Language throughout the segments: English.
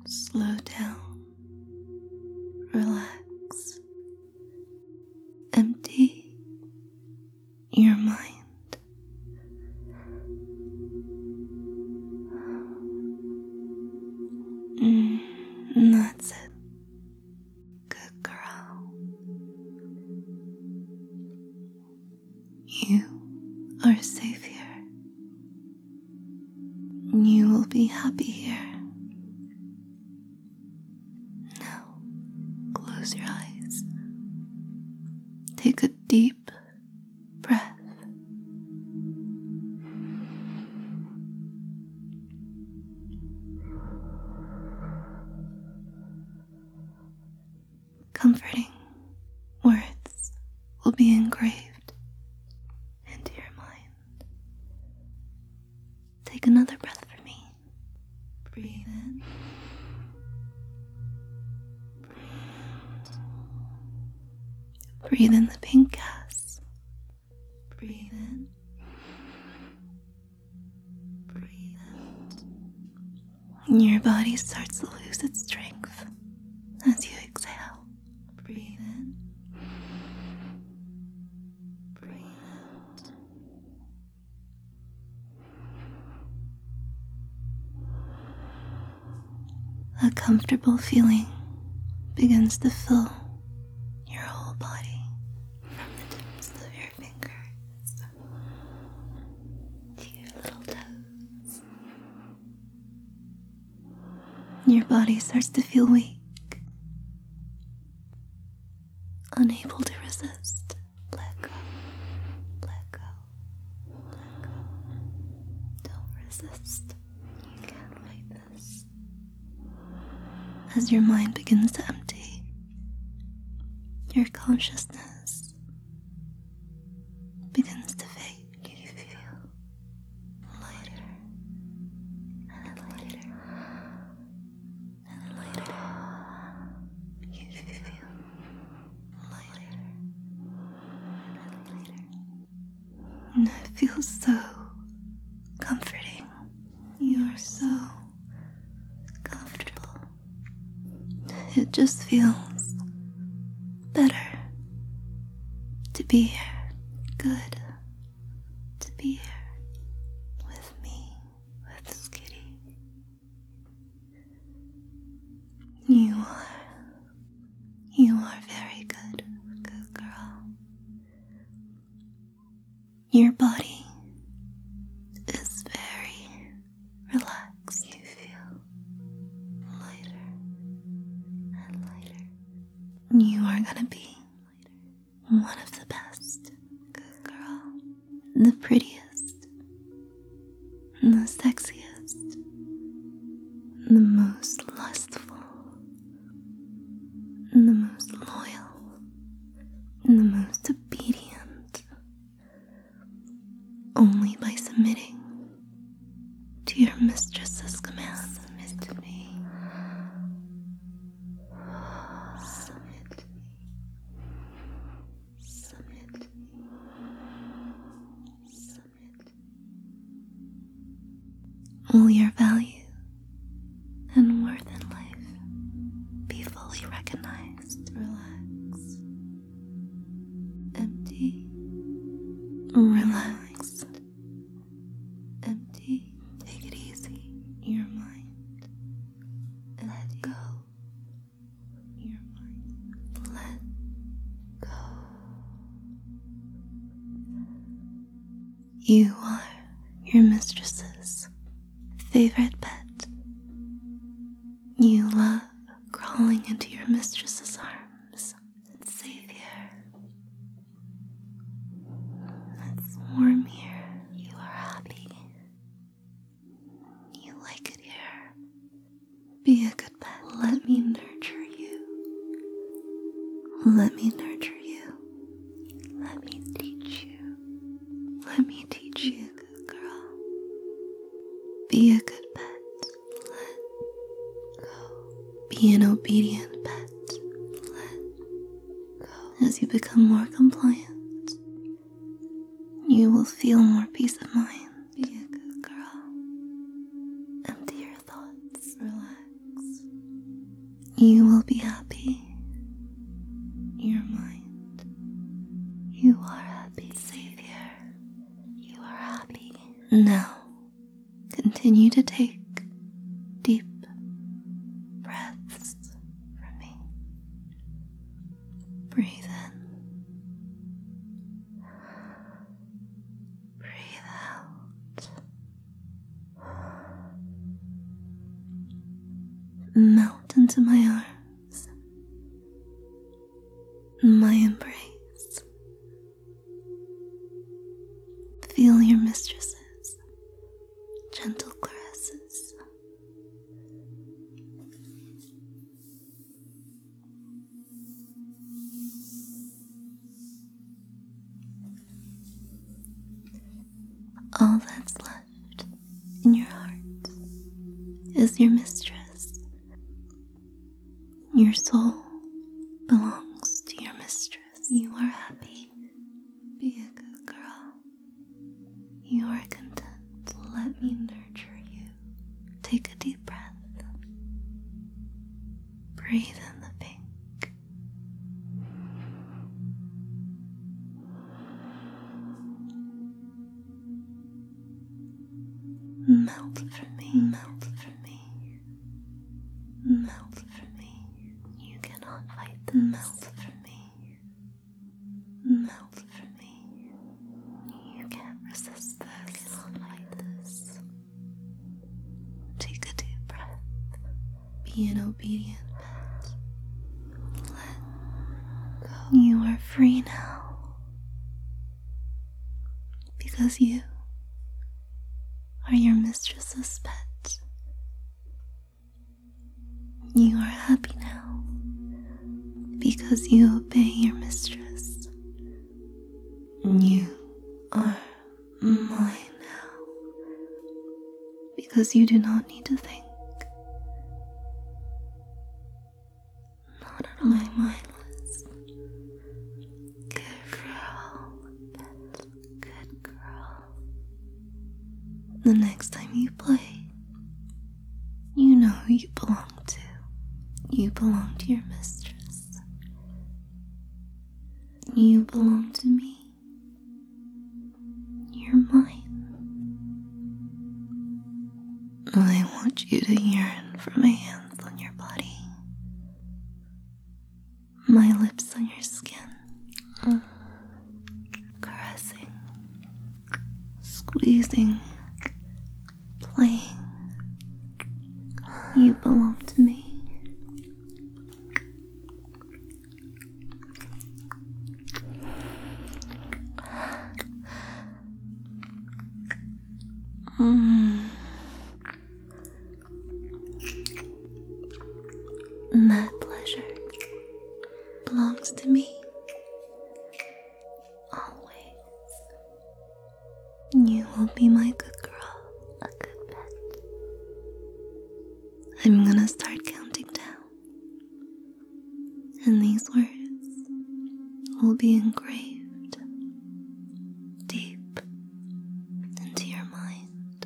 Slow down. Relax. Empty your mind. That's it. Good girl. You are safe here. You will be happy here. Now, close your eyes. Take a deep breath. Comforting words will be engraved into your mind. Take another breath for me. Breathe in. Breathe in the pink gas. Breathe in. Breathe out. Your body starts to lose its strength as you exhale. Breathe in. Breathe out. A comfortable feeling begins to fill your whole body, from the tips of your fingers to your little toes. Your body starts to feel weak, unable to resist. Let go, let go, let go. Don't resist. You can't fight this. As your mind begins to empty, your consciousness begins to fade. You feel lighter and lighter and lighter. You feel lighter and lighter. And it feels so comforting. You are so comfortable. It just feels better to be here. Good to be here with me, with Skitty. You are very good, good girl. Your body is very relaxed. You feel lighter and lighter. You are gonna be one of the best. Good girl. The prettiest. The sexiest. The most lustful. The most loyal. And the most obedient. Only by submitting to your mistress's commands. Submit to me. Submit to me. Submit to me. Submit to me. Will your value and worth in life be fully recognized? Relax. Empty. Relaxed. Empty. Take it easy. Your mind. Let go. Your mind. Let go. You are your mistress's favorite pet. You love crawling into your mistress's arms. It's safe here. It's warm here. You are happy. You like it here. Be a good pet. Let me nurture you. Let me nurture you. Let me teach you. Let me teach you, good girl. Be a good pet. Let go. Be an obedient pet. Let go. As you become more compliant, you will feel more peace of mind. Be a good girl. Empty your thoughts. Relax. be happy. Your mind. You are happy. Savior. You are happy. Now, continue to take deep breaths from me. Breathe in. Breathe out. Melt into my arms, my embrace. Feel your mistress's gentle caresses. All that's left in your heart is your mistress. Your soul belongs to your mistress. You are happy. Be a good girl. You are content. Let me nurture you. Take a deep breath. Breathe in the pink. Melt for me. Melt for me. Melt for me. You cannot fight this. Melt for me. Melt for me. You can't resist this. You cannot fight this. Take a deep breath. Be an obedient pet. Let go. You are free now. Because you are your mistress's pet. You are happy now because you obey your mistress. You are mine now because you do not need to think. Not at all. My mindless. Good girl. Good girl. The next time you play, you know who you belong to. You belong to your mistress. You belong to me. You're mine. I want you to yearn for my hands on your body, my lips on your skin, caressing, squeezing, playing. You belong to me. That pleasure belongs to me. Always. You will be my good girl, a good pet. I'm gonna start counting down, and these words will be engraved deep into your mind.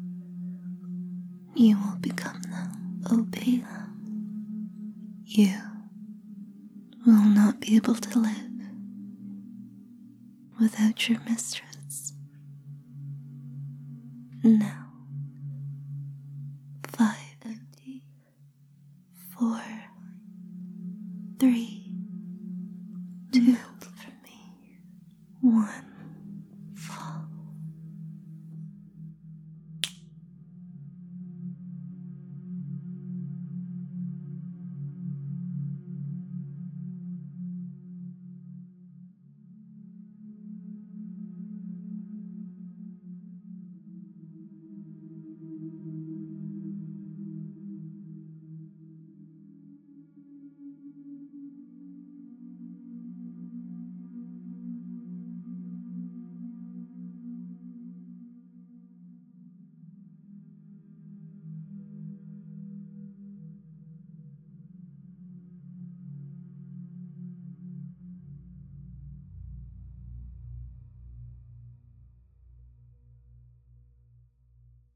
You will become them, obey them. You will not be able to live without your mistress. Now,